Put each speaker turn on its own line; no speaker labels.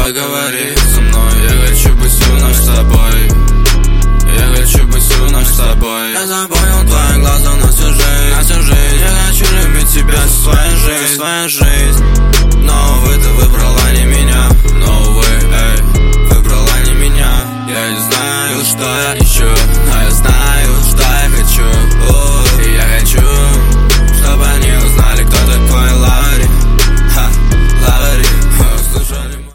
Давай говори со мной. Я хочу быть вновь с тобой. Я хочу быть вновь с тобой. Я запомнил твои глаза на всю жизнь, на всю жизнь. Я хочу любить тебя всю свою жизнь, но, увы, ты выбрала не меня.